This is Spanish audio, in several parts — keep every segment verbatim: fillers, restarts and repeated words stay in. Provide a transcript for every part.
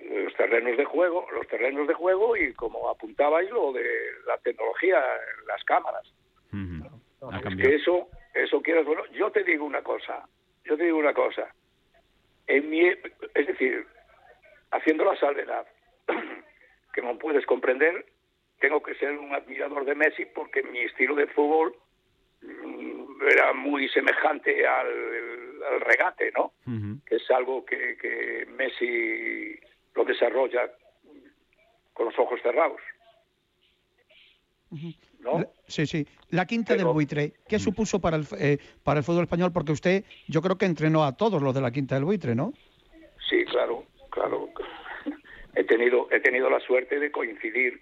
los terrenos de juego, los terrenos de juego y como apuntabais lo de la tecnología, las cámaras. Uh-huh. Es que eso, eso quieras, bueno, yo te digo una cosa, yo te digo una cosa, en mi, es decir, haciendo la salvedad, que no puedes comprender, tengo que ser un admirador de Messi porque mi estilo de fútbol era muy semejante al, al regate, ¿no? Uh-huh. Que es algo que, que Messi lo desarrolla con los ojos cerrados, ¿no? Sí, sí. La quinta Pero, del buitre, ¿qué uh-huh. supuso para el, eh, para el fútbol español? Porque usted, yo creo que entrenó a todos los de la quinta del buitre, ¿no? Sí, claro, claro. He tenido, he tenido la suerte de coincidir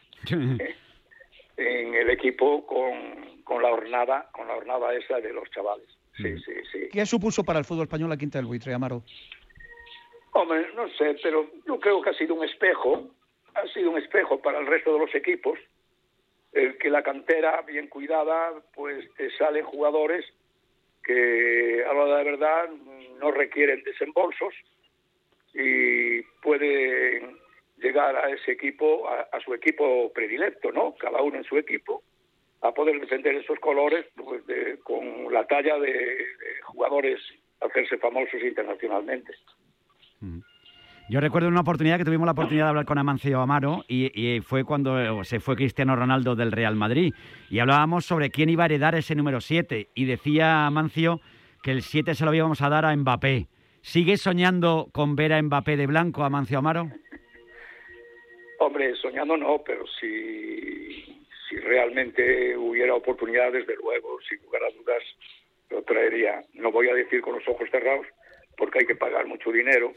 en el equipo con, con la hornada, con la hornada esa de los chavales. Sí, mm. sí, sí. ¿Qué supuso para el fútbol español la quinta del buitre, Amaro? Hombre, no sé, pero yo creo que ha sido un espejo, ha sido un espejo para el resto de los equipos, el que la cantera bien cuidada, pues te salen jugadores que a la hora de verdad no requieren desembolsos y pueden llegar a ese equipo, a, a su equipo predilecto, ¿no? Cada uno en su equipo, a poder defender esos colores pues, de, con la talla de, de jugadores, hacerse famosos internacionalmente. Yo recuerdo una oportunidad que tuvimos la oportunidad de hablar con Amancio Amaro y, y fue cuando se fue Cristiano Ronaldo del Real Madrid y hablábamos sobre quién iba a heredar ese número siete y decía Amancio que el siete se lo íbamos a dar a Mbappé. ¿Sigues soñando con ver a Mbappé de blanco, Amancio Amaro? Hombre, soñando no, pero si, si realmente hubiera oportunidad, desde luego, sin lugar a dudas, lo traería. No voy a decir con los ojos cerrados, porque hay que pagar mucho dinero,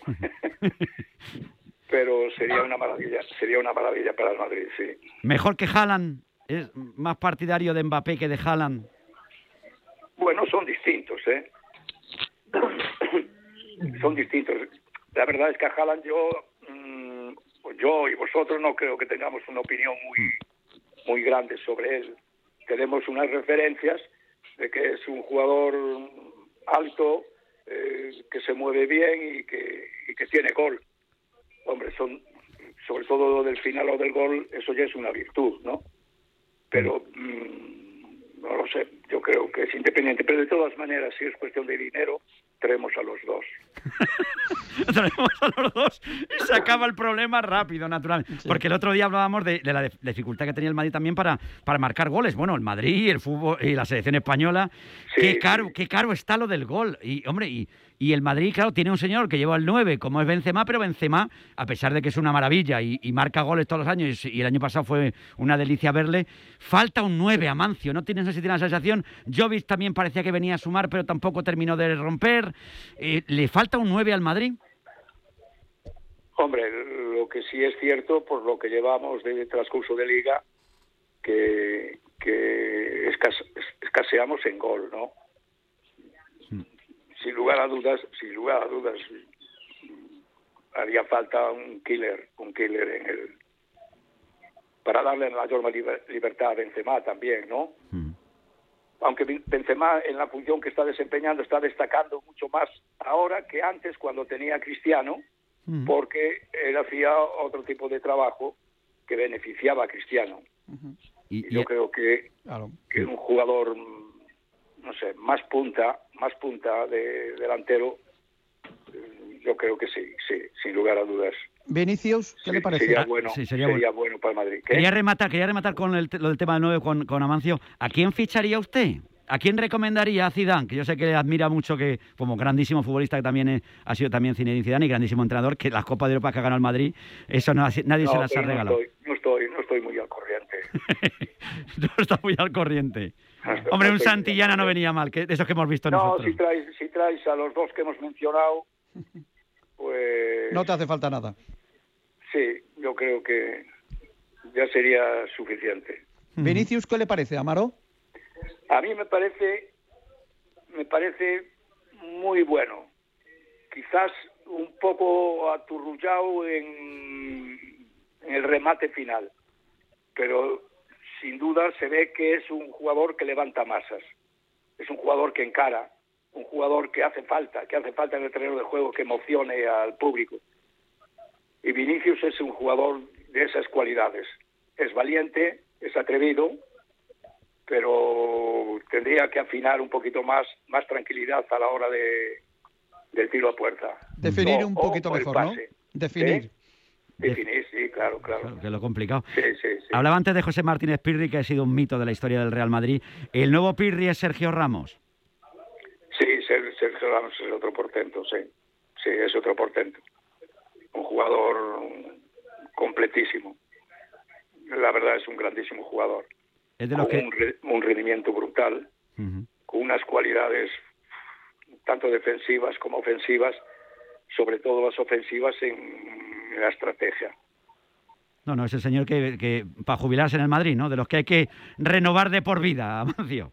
pero sería una maravilla, sería una maravilla para el Madrid, sí. ¿Mejor que Haaland? ¿Es más partidario de Mbappé que de Haaland? Bueno, son distintos, ¿eh? Son distintos. La verdad es que a Haaland yo... Mmm, yo y vosotros no creo que tengamos una opinión muy muy grande sobre él. Tenemos unas referencias de que es un jugador alto, eh, que se mueve bien y que, y que tiene gol. Hombre, son sobre todo lo del final o del gol, eso ya es una virtud, ¿no? Pero mmm, no lo sé, yo creo que es independiente. Pero de todas maneras, si es cuestión de dinero, traemos a los dos. Traemos a los dos y se acaba el problema rápido, naturalmente. Sí. Porque el otro día hablábamos de, de la de, dificultad que tenía el Madrid también para, para marcar goles. Bueno, el Madrid, el fútbol y la selección española. Sí, qué caro, sí. qué caro está lo del gol. Y, hombre, y, y el Madrid, claro, tiene un señor que lleva el nueve, como es Benzema, pero Benzema, a pesar de que es una maravilla y, y marca goles todos los años, y el año pasado fue una delicia verle, falta un nueve, Amancio. ¿No tienes, no sé si tienes la sensación? Jovic también parecía que venía a sumar, pero tampoco terminó de romper. Eh, ¿Le falta un nueve al Madrid? Hombre, lo que sí es cierto, por lo que llevamos de transcurso de liga, que, que escas, escaseamos en gol, ¿no? Hmm. Sin lugar a dudas, sin lugar a dudas, haría falta un killer, un killer en el para darle mayor libertad a Benzema también, ¿no? Hmm. Aunque Benzema en la función que está desempeñando está destacando mucho más ahora que antes cuando tenía a Cristiano, uh-huh. porque él hacía otro tipo de trabajo que beneficiaba a Cristiano. Uh-huh. Y, y yo y... creo que, claro. que un jugador, no sé, más punta, más punta de delantero, yo creo que sí, sí, sin lugar a dudas. Vinicius, ¿qué sí, le parece? Sería bueno, sí, sería, sería bueno. bueno para el Madrid. ¿Qué? Quería rematar, quería rematar con el, lo del tema del nueve con, con Amancio. ¿A quién ficharía usted? ¿A quién recomendaría a Zidane? Que yo sé que le admira mucho, que como grandísimo futbolista que también es, ha sido también Zinedine Zidane y grandísimo entrenador, que las Copas de Europa que ha ganado el Madrid, eso no, nadie no, se las ha no regalado. Estoy, no, estoy, no estoy muy al corriente. No está muy al corriente. No estoy, Hombre, no un Santillana no venía mal, que de esos que hemos visto no, nosotros. No, si traes, si traes a los dos que hemos mencionado, pues... No te hace falta nada. Sí, yo creo que ya sería suficiente. Vinicius, ¿qué le parece, Amaro? A mí me parece, me parece muy bueno. Quizás un poco aturrullado en, en el remate final, pero sin duda se ve que es un jugador que levanta masas. Es un jugador que encara, un jugador que hace falta, que hace falta en el terreno de juego, que emocione al público. Y, Y Vinicius es un jugador de esas cualidades. Es valiente, es atrevido, pero tendría que afinar un poquito más, más tranquilidad a la hora de del tiro a puerta. Definir o, un poquito o, o mejor, ¿no? Definir. ¿Eh? Definir, sí, claro, claro. Claro, que es lo complicado. Sí, sí, sí. Hablaba antes de José Martínez Pirri, que ha sido un mito de la historia del Real Madrid. ¿El nuevo Pirri es Sergio Ramos? Sí, Sergio Ramos es otro portento, sí. Sí, es otro portento. Un jugador completísimo. La verdad es un grandísimo jugador. Es de los con que... un, re, un rendimiento brutal, uh-huh. con unas cualidades tanto defensivas como ofensivas, sobre todo las ofensivas en, en la estrategia. No, no, es el señor que, que para jubilarse en el Madrid, ¿no? De los que hay que renovar de por vida, Amancio.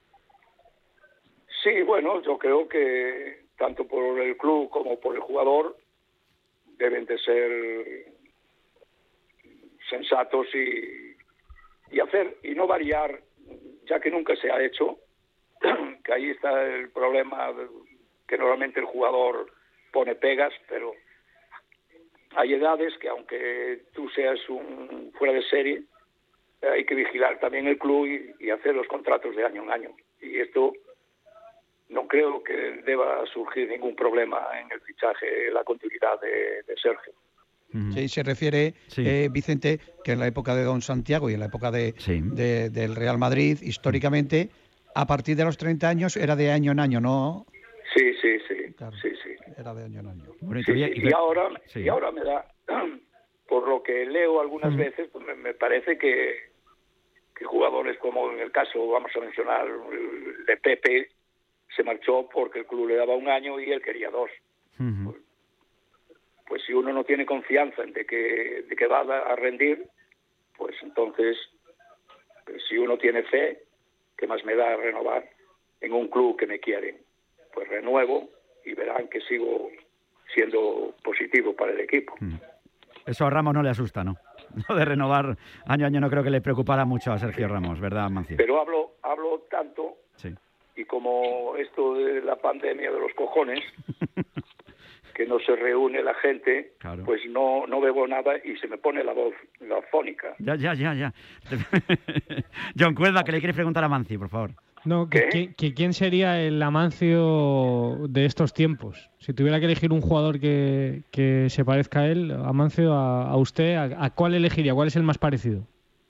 Sí, bueno, yo creo que tanto por el club como por el jugador deben de ser sensatos y, y hacer y no variar, ya que nunca se ha hecho, que ahí está el problema, que normalmente el jugador pone pegas, pero hay edades que aunque tú seas un fuera de serie, hay que vigilar también el club y, y hacer los contratos de año en año. Y esto no creo que deba surgir ningún problema en el fichaje, la continuidad de, de Sergio. Sí, se refiere, sí. eh, Vicente, que en la época de Don Santiago y en la época de, sí. de, del Real Madrid, históricamente, a partir de los treinta años era de año en año, ¿no? Sí, sí, sí. Claro, sí, sí. Era de año en año. Sí, sí. Y, ahora, sí. y ahora me da, por lo que leo algunas mm. veces, pues me, me parece que, que jugadores como en el caso, vamos a mencionar, de Pepe, se marchó porque el club le daba un año y él quería dos. Uh-huh. Pues, pues si uno no tiene confianza en de que, de que va a rendir, pues entonces, pues si uno tiene fe, ¿qué más me da renovar en un club que me quieren? Pues renuevo y verán que sigo siendo positivo para el equipo. Eso a Ramos no le asusta, ¿no? Lo de renovar año a año no creo que le preocupara mucho a Sergio Ramos, ¿verdad, Mancio? Pero hablo, hablo tanto, sí. y como esto de la pandemia de los cojones, que no se reúne la gente, claro. pues no, no bebo nada y se me pone la voz la fónica. Ya, ya, ya, ya. John Cuelva, que le quieres preguntar a Mancio, por favor. No, que, que, que ¿quién sería el Amancio de estos tiempos? Si tuviera que elegir un jugador que, que se parezca a él, Amancio, a, a usted, a, ¿a cuál elegiría? ¿Cuál es el más parecido?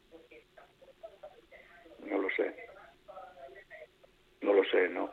No lo sé. No lo sé, ¿no?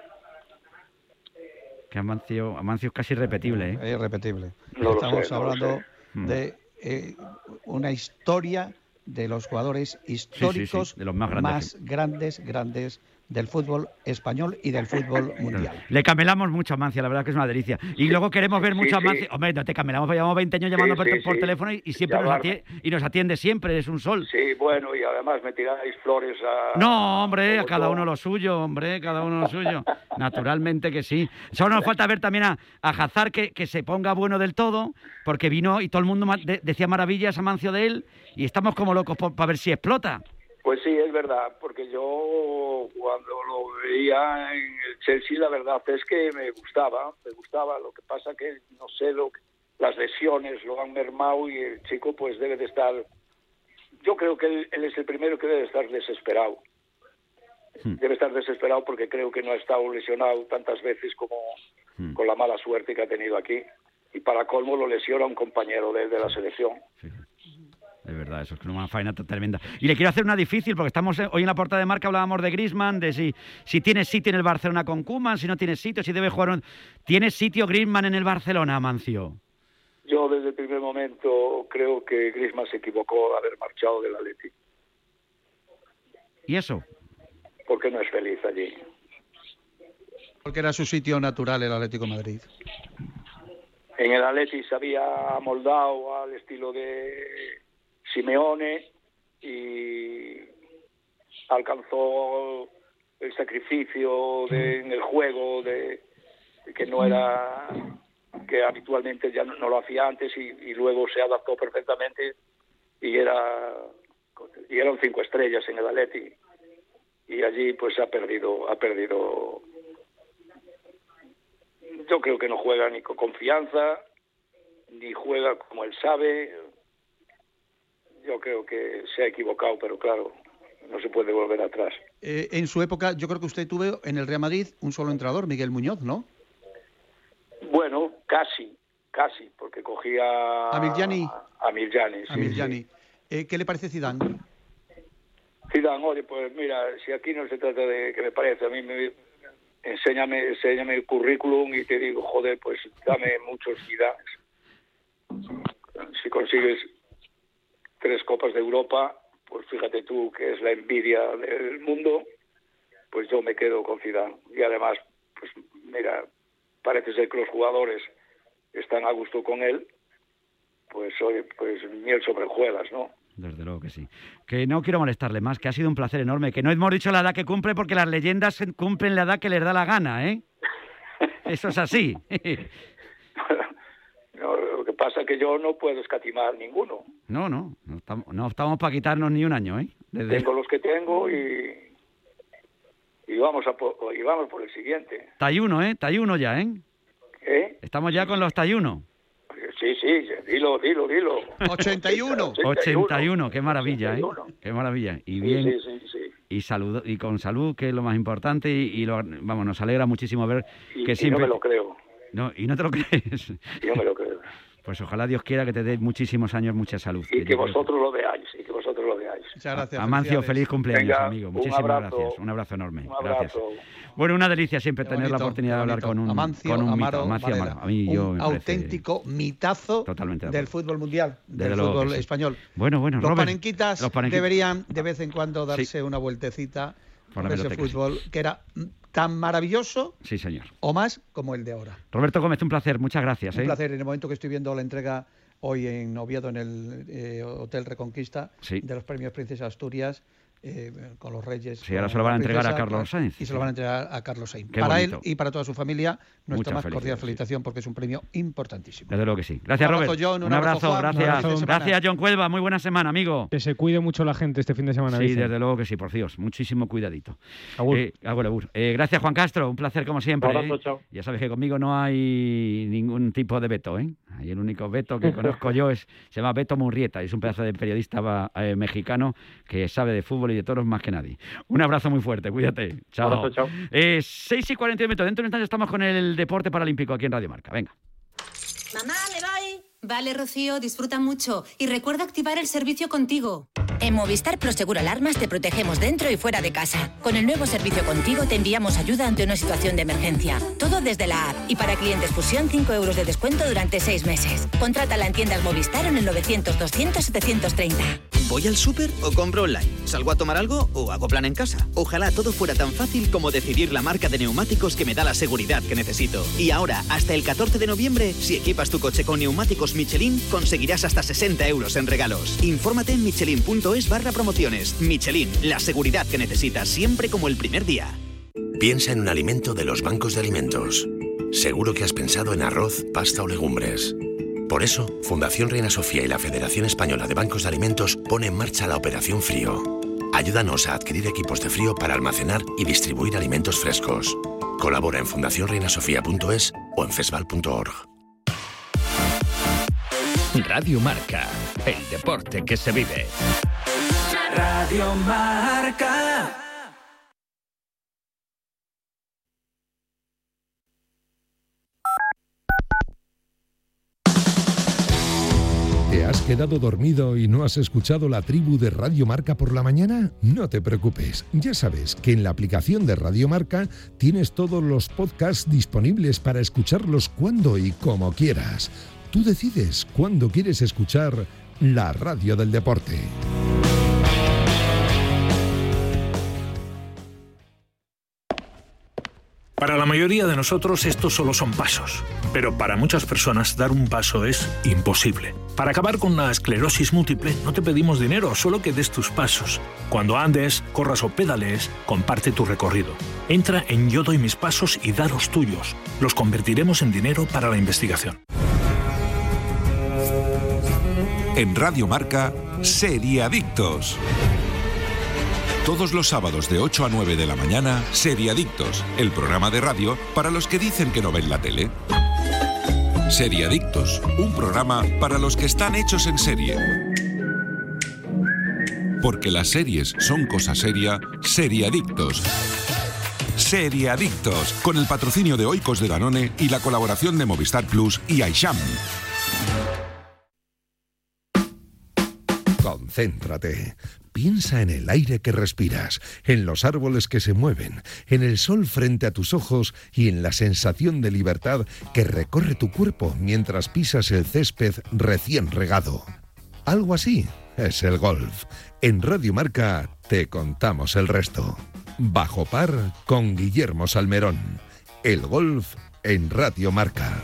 Que Amancio, Amancio es casi irrepetible, ¿eh? Es irrepetible. No Estamos sé, no hablando de eh, una historia de los jugadores históricos sí, sí, sí, de los más grandes, más grandes, grandes del fútbol español y del fútbol mundial. Le camelamos mucho a Amancio, la verdad que es una delicia. Y luego queremos ver mucho a sí, Amancio. Sí. Hombre, no te camelamos, llevamos veinte años llamando sí, por, sí, por sí. teléfono y, y siempre nos atiende, y nos atiende siempre, es un sol. Sí, bueno, y además me tiráis flores a... No, hombre, a cada uno lo suyo, hombre, cada uno lo suyo. Naturalmente que sí. Solo nos falta ver también a, a Hazard que, que se ponga bueno del todo, porque vino y todo el mundo de, decía maravillas a Amancio de él, y estamos como locos para ver si explota. Pues sí, es verdad, porque yo cuando lo veía en el Chelsea, la verdad es que me gustaba, me gustaba. Lo que pasa que, no sé, lo que, las lesiones lo han mermado y el chico pues debe de estar... Yo creo que él, él es el primero que debe estar desesperado. Hmm. Debe estar desesperado porque creo que no ha estado lesionado tantas veces como hmm. con la mala suerte que ha tenido aquí. Y para colmo lo lesiona un compañero de, de la selección. Sí. De verdad, eso es una faena tremenda. Y le quiero hacer una difícil, porque estamos hoy en la portada de Marca, hablábamos de Griezmann, de si, si tiene sitio en el Barcelona con Koeman, si no tiene sitio, si debe jugar... Un... ¿Tiene sitio Griezmann en el Barcelona, Amancio? Yo desde el primer momento creo que Griezmann se equivocó de haber marchado del Atleti. ¿Y eso? Porque no es feliz allí. Porque era su sitio natural el Atlético de Madrid. En el Atleti se había moldado al estilo de Simeone y alcanzó el sacrificio de, en el juego de, de que no era, que habitualmente ya no, no lo hacía antes y, y luego se adaptó perfectamente y era y eran cinco estrellas en el Atleti y allí pues ha perdido ha perdido yo creo que no juega ni con confianza ni juega como él sabe. Yo creo que se ha equivocado, pero claro, no se puede volver atrás. Eh, en su época, yo creo que usted tuvo en el Real Madrid un solo entrenador, Miguel Muñoz, ¿no? Bueno, casi, casi, porque cogía a Milgiani. A, a Milgiani, sí, a Milgiani. Sí. Eh, ¿Qué le parece Zidane? Zidane, oye, pues mira, si aquí no se trata de que me parece, a mí me enséñame, enséñame el currículum y te digo, joder, pues dame muchos Zidanes. Si consigues tres copas de Europa, pues fíjate tú que es la envidia del mundo, pues yo me quedo con Zidane. Y además, pues mira, parece ser que los jugadores están a gusto con él, pues oye, pues miel sobre hojuelas, ¿no? Desde luego que sí. Que no quiero molestarle más, que ha sido un placer enorme, que no hemos dicho la edad que cumple porque las leyendas cumplen la edad que les da la gana, ¿eh? Eso es así. No, lo que pasa es que yo no puedo escatimar ninguno. No, no, no estamos, no estamos para quitarnos ni un año, ¿eh? Desde... Tengo los que tengo y y vamos a por, y vamos por el siguiente. Tayuno, ¿eh? Tayuno ya, ¿eh? ¿Eh? Estamos ya con los Tayuno. Sí, sí, dilo, dilo, dilo. ochenta y uno. ochenta y uno, qué maravilla, ochenta y uno. ¿Eh? Qué maravilla. Y bien, sí, sí, sí, sí. Y, salud, y con salud, que es lo más importante, y, y lo, vamos, nos alegra muchísimo ver y, que y siempre... no me lo creo. No, y no te lo crees. Yo me lo creo. Pues ojalá Dios quiera que te dé muchísimos años, mucha salud. Y que, que vosotros lo veáis, y que vosotros lo veáis. Muchas gracias. Amancio, feliz cumpleaños, Venga, amigo. Muchísimas un abrazo, gracias. Un abrazo enorme. Un abrazo. Gracias. Bueno, una delicia siempre Qué tener bonito, la oportunidad de hablar con un, Amancio, con un Amaro, mito. Amancio Varela, Amaro. A mí, yo un me parece... auténtico mitazo Totalmente del fútbol mundial, del Desde fútbol sí. español. Bueno, bueno, los, Robert, panenquitas los panenquitas deberían de vez en cuando darse sí. una vueltecita por, por ese fútbol sí. que era tan maravilloso, sí, señor, o más como el de ahora. Roberto Gómez, un placer, muchas gracias. Un ¿eh? placer. En el momento que estoy viendo la entrega hoy en Oviedo, en el eh, Hotel Reconquista, sí. de los premios Princesa Asturias, eh, con los Reyes. Sí, ahora se lo van a entregar a Carlos Sainz. Y se lo van a entregar a Carlos Sainz. Qué Para bonito. él y para toda su familia, nuestra Mucha más felicidad, cordial sí. felicitación, porque es un premio importantísimo. Desde luego que sí. Gracias, un abrazo, Robert. John, un, un abrazo, abrazo, Juan, gracias. abrazo Gracias, John Cuelva. Muy buena semana, amigo. Que se cuide mucho la gente este fin de semana. Sí, Vicente. desde luego que sí, por Dios. Muchísimo cuidadito. Agur. Eh, agur, agur. Eh, gracias, Juan Castro. Un placer como siempre. Un abrazo, ¿eh? chao. Ya sabes que conmigo no hay ningún tipo de veto, ¿eh? Ahí el único veto que conozco yo es se llama Beto Murrieta. Es un pedazo de periodista eh, mexicano que sabe de fútbol y de toros más que nadie. Un abrazo muy fuerte. Cuídate. Chao. Un abrazo, chao. Eh, seis y cuarenta y un minutos. Dentro de un instante estamos con el deporte paralímpico aquí en Radio Marca. Venga. Mamá, me voy. Vale, Rocío, disfruta mucho. Y recuerda activar el servicio Contigo. En Movistar Proseguro Alarmas te protegemos dentro y fuera de casa. Con el nuevo servicio Contigo te enviamos ayuda ante una situación de emergencia. Todo desde la app. Y para clientes Fusión, cinco euros de descuento durante seis meses. Contrátala en tiendas Movistar en el novecientos doscientos setecientos treinta. ¿Voy al súper o compro online? ¿Salgo a tomar algo o hago plan en casa? Ojalá todo fuera tan fácil como decidir la marca de neumáticos que me da la seguridad que necesito. Y ahora, hasta el catorce de noviembre, si equipas tu coche con neumáticos Michelin, conseguirás hasta sesenta euros en regalos. Infórmate en michelin.es barra promociones. Michelin, la seguridad que necesitas siempre como el primer día. Piensa en un alimento de los bancos de alimentos. Seguro que has pensado en arroz, pasta o legumbres. Por eso, Fundación Reina Sofía y la Federación Española de Bancos de Alimentos pone en marcha la Operación Frío. Ayúdanos a adquirir equipos de frío para almacenar y distribuir alimentos frescos. Colabora en fundación reina sofía punto es o en fesval punto org. Radio Marca, el deporte que se vive. Radio Marca. ¿Te has quedado dormido y no has escuchado la tribu de Radio Marca por la mañana? No te preocupes, ya sabes que en la aplicación de Radio Marca tienes todos los podcasts disponibles para escucharlos cuando y como quieras. Tú decides cuándo quieres escuchar la radio del deporte. Para la mayoría de nosotros estos solo son pasos, pero para muchas personas dar un paso es imposible. Para acabar con la esclerosis múltiple no te pedimos dinero, solo que des tus pasos. Cuando andes, corras o pedalees, comparte tu recorrido. Entra en Yo doy mis pasos y da los tuyos. Los convertiremos en dinero para la investigación. En Radio Marca, Seriadictos. Todos los sábados de ocho a nueve de la mañana, Seriadictos, el programa de radio para los que dicen que no ven la tele. Seriadictos, un programa para los que están hechos en serie. Porque las series son cosa seria, Seriadictos. Seriadictos, con el patrocinio de Oikos de Danone y la colaboración de Movistar Plus y Aisham. Concéntrate. Piensa en el aire que respiras, en los árboles que se mueven, en el sol frente a tus ojos y en la sensación de libertad que recorre tu cuerpo mientras pisas el césped recién regado. Algo así es el golf. En Radio Marca te contamos el resto. Bajo par con Guillermo Salmerón. El golf en Radio Marca.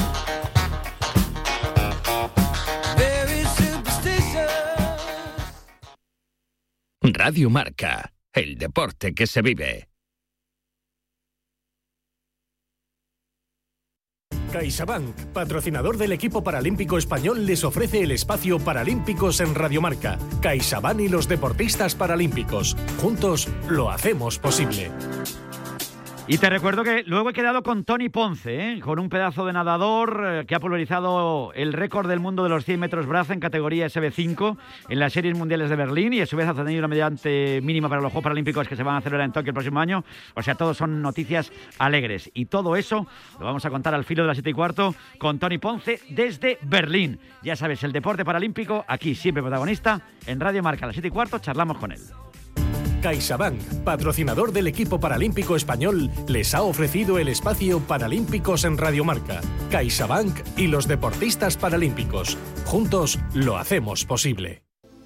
Radio Marca, el deporte que se vive. CaixaBank, patrocinador del equipo paralímpico español, les ofrece el espacio Paralímpicos en Radio Marca. CaixaBank y los deportistas paralímpicos. Juntos lo hacemos posible. Y te recuerdo que luego he quedado con Tony Ponce, ¿eh? Con un pedazo de nadador eh, que ha pulverizado el récord del mundo de los cien metros braza en categoría ese be cinco en las series mundiales de Berlín y a su vez ha tenido una mediante mínima para los Juegos Paralímpicos que se van a celebrar en Tokio el próximo año. O sea, todos son noticias alegres. Y todo eso lo vamos a contar al filo de las siete y cuarto con Tony Ponce desde Berlín. Ya sabes, el deporte paralímpico aquí siempre protagonista. En Radio Marca a las siete y cuarto charlamos con él. CaixaBank, patrocinador del equipo paralímpico español, les ha ofrecido el espacio Paralímpicos en Radio Marca. CaixaBank y los deportistas paralímpicos. Juntos lo hacemos posible.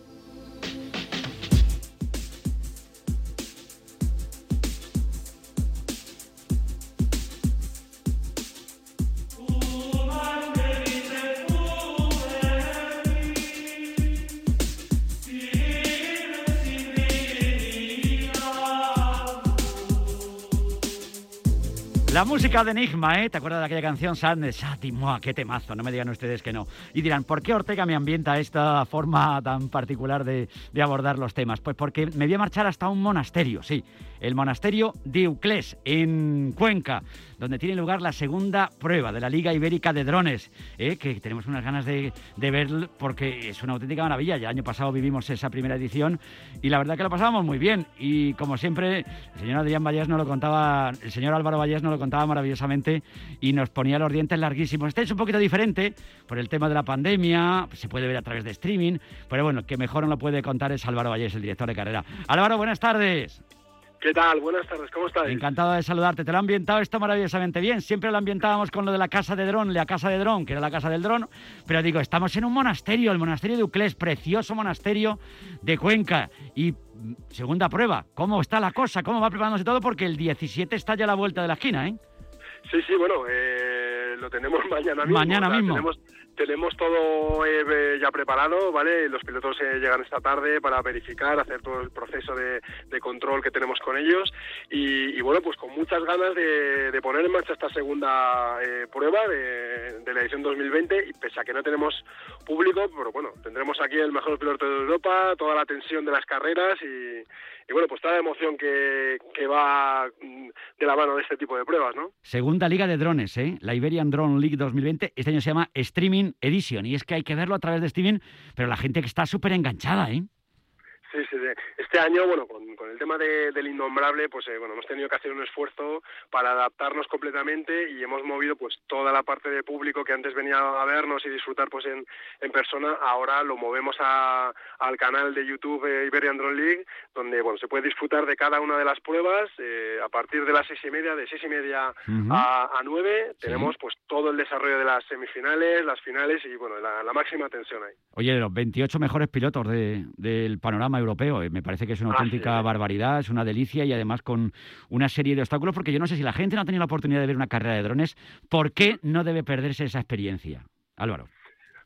La música de Enigma, ¿eh? ¿Te acuerdas de aquella canción? Sadness, Moi, qué temazo, no me digan ustedes que no. Y dirán, ¿por qué Ortega me ambienta esta forma tan particular de, de abordar los temas? Pues porque me voy a marchar hasta un monasterio, sí, el monasterio de Uclés, en Cuenca, donde tiene lugar la segunda prueba de la Liga Ibérica de Drones, ¿eh? Que tenemos unas ganas de, de ver porque es una auténtica maravilla. Ya el año pasado vivimos esa primera edición y la verdad que lo pasábamos muy bien. Y como siempre, el señor Adrián Vallés nos lo contaba, el señor Álvaro Vallés nos lo contaba maravillosamente y nos ponía los dientes larguísimos. Este es un poquito diferente por el tema de la pandemia, se puede ver a través de streaming, pero bueno, el que mejor nos lo puede contar es Álvaro Vallés, el director de carrera. Álvaro, buenas tardes. ¿Qué tal? Buenas tardes, ¿cómo estás? Encantado de saludarte. Te lo ha ambientado esto maravillosamente bien. Siempre lo ambientábamos con lo de la casa de dron, la casa de dron, que era la casa del dron. Pero digo, estamos en un monasterio, el monasterio de Uclés, precioso monasterio de Cuenca. Y segunda prueba, ¿cómo está la cosa? ¿Cómo va preparándose todo? Porque el diecisiete está ya a la vuelta de la esquina, ¿eh? Sí, sí, bueno, eh, lo tenemos mañana mismo. Mañana o sea, mismo. Tenemos, tenemos todo eh, ya preparado, ¿vale? Los pilotos eh, llegan esta tarde para verificar, hacer todo el proceso de, de control que tenemos con ellos y, y bueno, pues con muchas ganas de, de poner en marcha esta segunda eh, prueba de, de la edición dos mil veinte y pese a que no tenemos público, pero bueno, tendremos aquí el mejor piloto de Europa, toda la tensión de las carreras y, y bueno, pues toda la emoción que, que va de la mano de este tipo de pruebas, ¿no? Segunda liga de drones, ¿eh? La Iberian Drone League dos mil veinte, este año se llama Streaming Edition y es que hay que verlo a través de streaming, pero la gente que está súper enganchada, ¿eh? Sí, sí, sí. Este año, bueno, con, con el tema de, del innombrable, pues eh, bueno, hemos tenido que hacer un esfuerzo para adaptarnos completamente y hemos movido pues toda la parte de público que antes venía a vernos y disfrutar pues en, en persona, ahora lo movemos a, al canal de YouTube eh, Iberian Drone League, donde bueno se puede disfrutar de cada una de las pruebas eh, a partir de las seis y media, de seis y media uh-huh. a, a nueve, sí. Tenemos pues todo el desarrollo de las semifinales, las finales y bueno, la, la máxima tensión ahí. Oye, los veintiocho mejores pilotos de, del panorama europeo, eh, me parece que es una auténtica ah, sí. barbaridad, es una delicia y además con una serie de obstáculos, porque yo no sé si la gente no ha tenido la oportunidad de ver una carrera de drones, ¿por qué no debe perderse esa experiencia? Álvaro.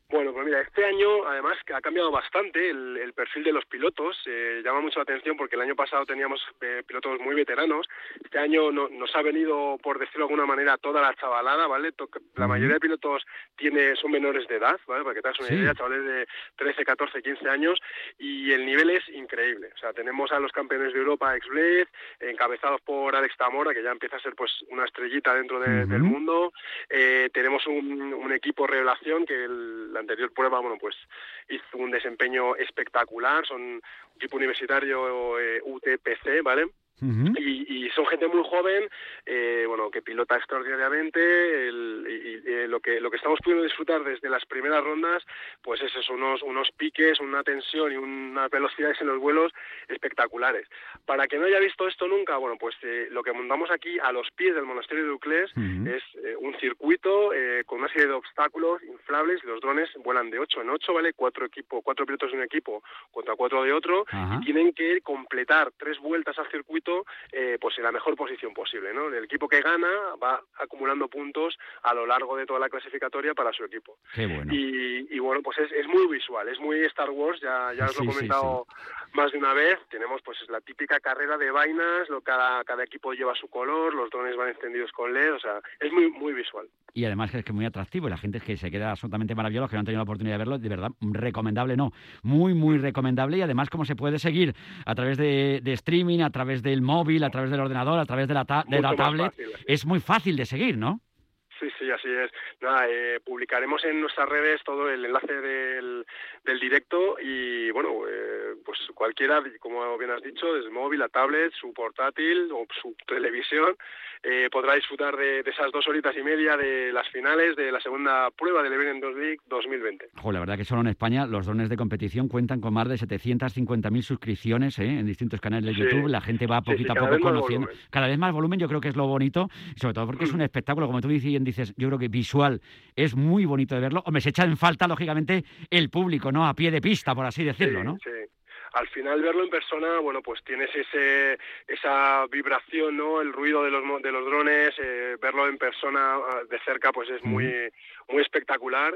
Bueno, pues mira, este año además ha cambiado bastante el, el perfil de los pilotos, eh, llama mucho la atención porque el año pasado teníamos eh, pilotos muy veteranos, este año no, nos ha venido, por decirlo de alguna manera, toda la chavalada, ¿vale? La mayoría de pilotos tiene, son menores de edad, ¿vale? Para que te hagas una sí. idea, chavales de trece, catorce, quince años, y el nivel es increíble. O sea, tenemos a los campeones de Europa ex-Bled, encabezados por Alex Tamora, que ya empieza a ser pues una estrellita dentro de, uh-huh. del mundo, eh, tenemos un, un equipo revelación que el la anterior prueba, bueno, pues hizo un desempeño espectacular, son un equipo universitario eh, U T P C, ¿vale? Uh-huh. Y, y son gente muy joven, eh, bueno, que pilota extraordinariamente, el, y, y, eh, lo que lo que estamos pudiendo disfrutar desde las primeras rondas, pues es eso, unos, unos piques, una tensión y unas velocidades en los vuelos espectaculares. Para quien no haya visto esto nunca, bueno, pues eh, lo que montamos aquí a los pies del monasterio de Uclés uh-huh. es eh, un circuito eh, con una serie de obstáculos inflables, los drones vuelan de ocho en ocho, ¿vale? Cuatro equipos, cuatro pilotos de un equipo contra cuatro de otro, uh-huh. y tienen que completar tres vueltas al circuito Eh, pues en la mejor posición posible, ¿no? El equipo que gana va acumulando puntos a lo largo de toda la clasificatoria para su equipo. Qué bueno. Y, y bueno, pues es, es muy visual, es muy Star Wars, ya, ya os lo he comentado sí, sí. más de una vez. Tenemos pues la típica carrera de vainas, lo, cada, cada equipo lleva su color, los drones van encendidos con L E D, o sea, es muy muy visual. Y además es que es muy atractivo y la gente es que se queda absolutamente maravillosa, los que no han tenido la oportunidad de verlo, de verdad, recomendable, no, muy muy recomendable. Y además como se puede seguir a través de, de streaming, a través del móvil, a través del ordenador, a través de la, ta- de la tablet, fácil, es muy fácil de seguir, ¿no? Sí, sí, así es. Nada, eh, publicaremos en nuestras redes todo el enlace del, del directo y, bueno, eh, pues cualquiera, como bien has dicho, desde móvil, la tablet, su portátil o su televisión, eh, podrá disfrutar de, de esas dos horitas y media de las finales de la segunda prueba del Iberian Drones League dos mil veinte. Jo, la verdad que solo en España los drones de competición cuentan con más de setecientas cincuenta mil suscripciones ¿eh? en distintos canales de YouTube. Sí. La gente va poquito sí, sí, a poco conociendo. Cada vez más volumen, yo creo que es lo bonito, sobre todo porque mm. es un espectáculo, como tú dices, dices, yo creo que visual es muy bonito de verlo. Hombre, se echa en falta, lógicamente, el público, ¿no? A pie de pista, por así decirlo, sí, ¿no? Sí. Al final verlo en persona, bueno, pues tienes ese esa vibración, ¿no? El ruido de los de los drones, eh, verlo en persona de cerca, pues es muy muy espectacular.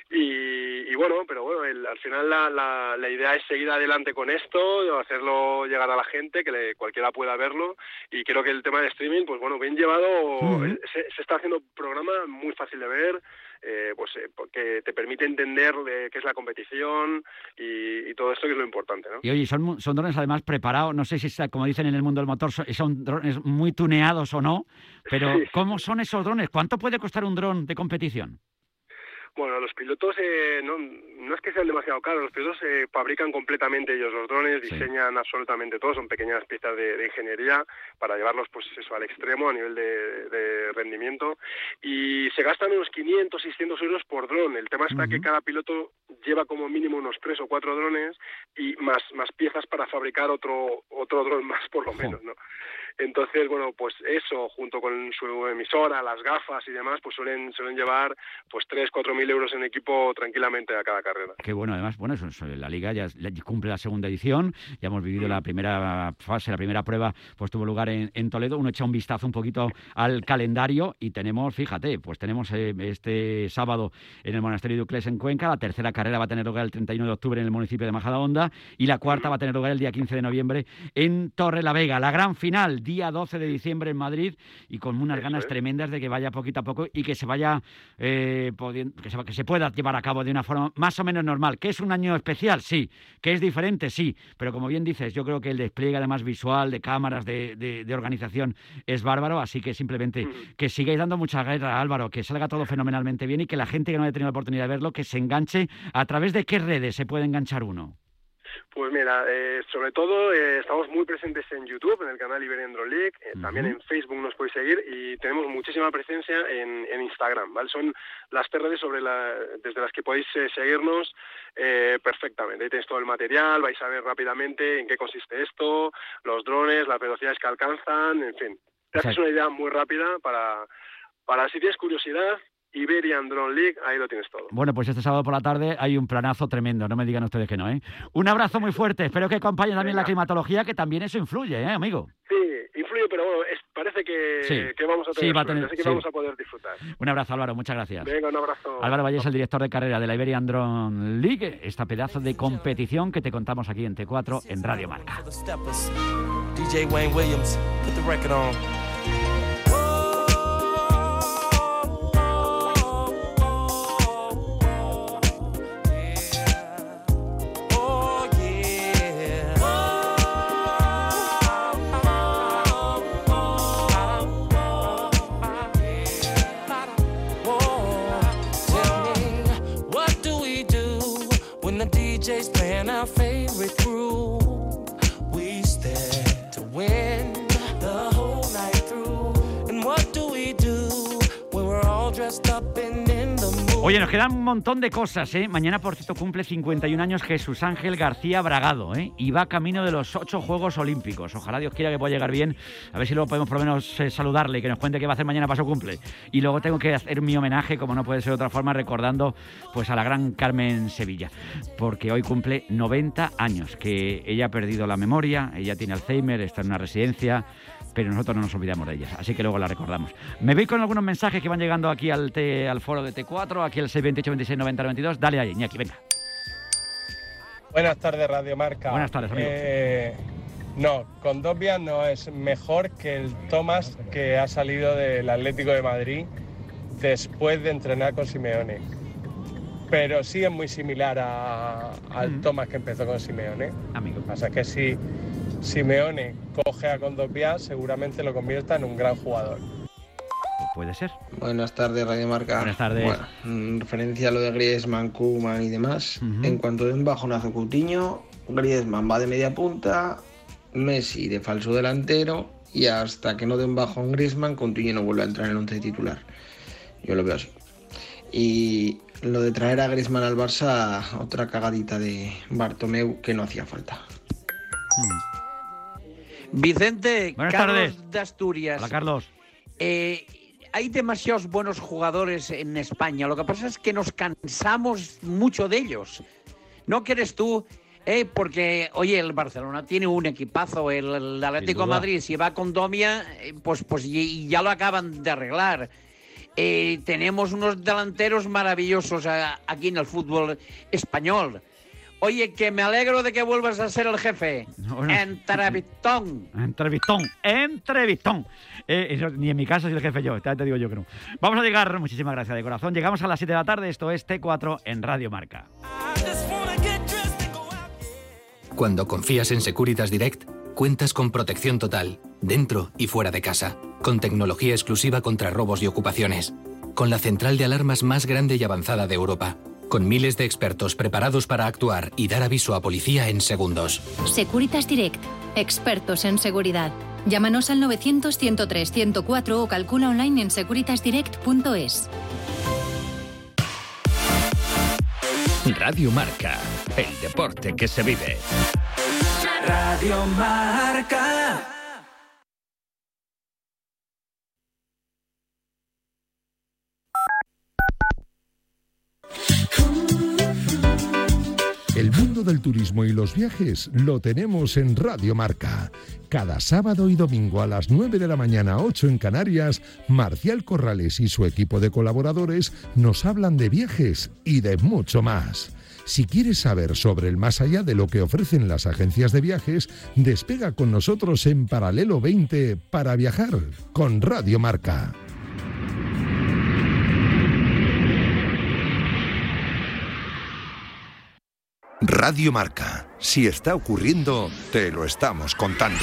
Y, y bueno, pero bueno, el, al final la, la, la idea es seguir adelante con esto, hacerlo llegar a la gente, que le, cualquiera pueda verlo, y creo que el tema del streaming, pues bueno, bien llevado, uh-huh. se, se está haciendo un programa muy fácil de ver, eh, pues eh, que te permite entender eh, qué es la competición y, y todo esto que es lo importante, ¿no? Y oye, son, son drones además preparados, no sé si está, como dicen en el mundo del motor, son, son drones muy tuneados o no, pero sí, ¿cómo son esos drones? ¿Cuánto puede costar un dron de competición? Bueno, los pilotos eh, no, no es que sean demasiado caros, los pilotos eh, fabrican completamente ellos los drones, sí. diseñan absolutamente todo, son pequeñas piezas de, de ingeniería para llevarlos pues eso al extremo a nivel de, de rendimiento y se gastan unos quinientos, seiscientos euros por dron. El tema está uh-huh. que cada piloto lleva como mínimo unos tres o cuatro drones y más, más piezas para fabricar otro, otro dron más por lo uh-huh. menos, ¿no? Entonces, bueno, pues eso, junto con su emisora, las gafas y demás, pues suelen suelen llevar pues tres, cuatro mil euros en equipo tranquilamente a cada carrera. Qué bueno, además, bueno, eso, eso, la Liga ya cumple la segunda edición, ya hemos vivido mm. la primera fase, la primera prueba, pues tuvo lugar en, en Toledo. Uno echa un vistazo un poquito al calendario y tenemos, fíjate, pues tenemos eh, este sábado en el Monasterio de Uclés en Cuenca, la tercera carrera va a tener lugar el treinta y uno de octubre en el municipio de Majadahonda y la cuarta mm. va a tener lugar el día quince de noviembre en Torrelavega. La gran final, día doce de diciembre en Madrid y con unas Eso ganas es. tremendas de que vaya poquito a poco y que se vaya eh, pudiendo, que, se, que se pueda llevar a cabo de una forma más o menos normal. ¿Que es un año especial? Sí. ¿Que es diferente? Sí. Pero como bien dices, yo creo que el despliegue además visual de cámaras, de, de, de organización es bárbaro, así que simplemente mm. que sigáis dando mucha guerra, Álvaro, que salga todo fenomenalmente bien y que la gente que no haya tenido la oportunidad de verlo, que se enganche. ¿A través de qué redes se puede enganchar uno? Pues mira, eh, sobre todo eh, estamos muy presentes en YouTube, en el canal Iberian Drone League, eh, uh-huh. también en Facebook nos podéis seguir y tenemos muchísima presencia en, en Instagram, ¿vale? Son las tres redes sobre la, desde las que podéis eh, seguirnos eh, perfectamente. Ahí tenéis todo el material, vais a ver rápidamente en qué consiste esto, los drones, las velocidades que alcanzan, en fin. Te haces una idea muy rápida para, para si tienes curiosidad. Iberian Drone League, ahí lo tienes todo. Bueno, pues este sábado por la tarde hay un planazo tremendo, no me digan ustedes que no, ¿eh? Un abrazo muy fuerte, espero que acompañe también Venga. la climatología, que también eso influye, ¿eh, amigo? Sí, influye partido, pero bueno, es, parece que, sí. que vamos a tener, sí, va a suerte, tener así que sí. vamos a poder disfrutar. Un abrazo, Álvaro, muchas gracias. Venga, un abrazo. Álvaro Valle es el director de carrera de la Iberian Drone League, esta pedazo de competición que te contamos aquí en T cuatro en Radio Marca. D J Wayne Williams, put the record on. D Js playing our favorite groove. We stand to win the whole night through. And what do we do when we're all dressed up and in the mood? Oye, nos quedan un montón de cosas, ¿eh? Mañana, por cierto, cumple cincuenta y un años Jesús Ángel García Bragado, ¿eh? Y va camino de los ocho Juegos Olímpicos. Ojalá Dios quiera que pueda llegar bien. A ver si luego podemos por lo menos eh, saludarle y que nos cuente qué va a hacer mañana para su cumple. Y luego tengo que hacer mi homenaje, como no puede ser de otra forma, recordando pues a la gran Carmen Sevilla. Porque hoy cumple noventa años, que ella ha perdido la memoria, ella tiene Alzheimer, está en una residencia, pero nosotros no nos olvidamos de ellas, así que luego la recordamos. Me voy con algunos mensajes que van llegando aquí al, T, al foro de T cuatro, aquí al seis veintiocho veintiséis noventa noventa y dos. Dale ahí, Iñaki, venga. Buenas tardes, Radio Marca. Buenas tardes, amigo. Eh, no, Condovia no es mejor que el Tomás que ha salido del Atlético de Madrid después de entrenar con Simeone. Pero sí es muy similar a, al mm. Tomás que empezó con Simeone. Amigo. Lo que pasa es que si Simeone coge a Condovia, seguramente lo convierta en un gran jugador. Puede ser. Buenas tardes, Radio Marca. Buenas tardes. Bueno, en referencia a lo de Griezmann, Koeman y demás, uh-huh. en cuanto de un bajonazo Coutinho, Griezmann va de media punta, Messi de falso delantero, y hasta que no dé un bajón Griezmann, Coutinho no vuelve a entrar en el once titular. Yo lo veo así. Y lo de traer a Griezmann al Barça, otra cagadita de Bartomeu que no hacía falta. Hmm. Vicente, Buenas Carlos tardes. de Asturias. Hola, Carlos. Eh, hay demasiados buenos jugadores en España. Lo que pasa es que nos cansamos mucho de ellos. ¿No quieres tú? Eh, porque, oye, el Barcelona tiene un equipazo. El, el Atlético de Madrid, si va con Domia, eh, pues, pues y, y ya lo acaban de arreglar. Eh, tenemos unos delanteros maravillosos a, aquí en el fútbol español. Oye, que me alegro de que vuelvas a ser el jefe. Bueno. Entrevistón. Entrevistón. Entrevistón. Eh, eso, ni en mi casa soy el jefe yo, te, te digo yo que no. Vamos a llegar, muchísimas gracias de corazón. Llegamos a las siete de la tarde, esto es T cuatro en Radio Marca. Cuando confías en Securitas Direct, cuentas con protección total, dentro y fuera de casa, con tecnología exclusiva contra robos y ocupaciones, con la central de alarmas más grande y avanzada de Europa, con miles de expertos preparados para actuar y dar aviso a policía en segundos. Securitas Direct, expertos en seguridad. Llámanos al novecientos, ciento tres, ciento cuatro o calcula online en securitas direct punto es. Radio Marca, el deporte que se vive. Radio Marca. El mundo del turismo y los viajes lo tenemos en Radio Marca. Cada sábado y domingo a las nueve de la mañana, ocho en Canarias, Marcial Corrales y su equipo de colaboradores nos hablan de viajes y de mucho más. Si quieres saber sobre el más allá de lo que ofrecen las agencias de viajes, despega con nosotros en Paralelo veinte para viajar con Radio Marca. Radio Marca. Si está ocurriendo, te lo estamos contando.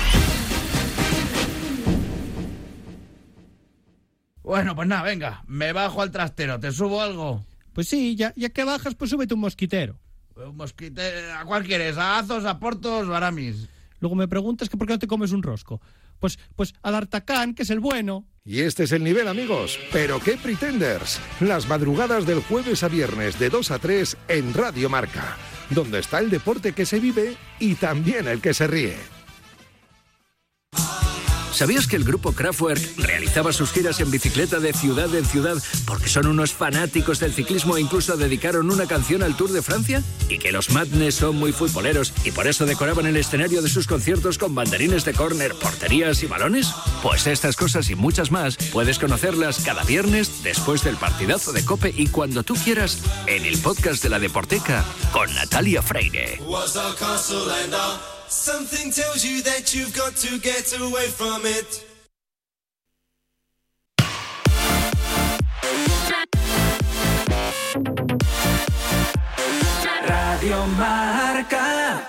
Bueno, pues nada, venga, me bajo al trastero, ¿te subo algo? Pues sí, ya, ya que bajas, pues súbete un mosquitero. Un mosquitero, ¿a cuál quieres? ¿A Azos, a Portos o a Aramis? Luego me preguntas que por qué no te comes un rosco. Pues, pues al Artacán, que es el bueno. Y este es el nivel, amigos. ¿Pero qué Pretenders? Las madrugadas del jueves a viernes de dos a tres en Radio Marca, donde está el deporte que se vive y también el que se ríe. ¿Sabías que el grupo Kraftwerk realizaba sus giras en bicicleta de ciudad en ciudad porque son unos fanáticos del ciclismo e incluso dedicaron una canción al Tour de Francia? ¿Y que los Madness son muy futboleros y por eso decoraban el escenario de sus conciertos con banderines de córner, porterías y balones? Pues estas cosas y muchas más puedes conocerlas cada viernes después del partidazo de COPE y cuando tú quieras en el podcast de La Deporteca con Natalia Freire. Was our castle and our something tells you that you've got to get away from it. Radio Marca.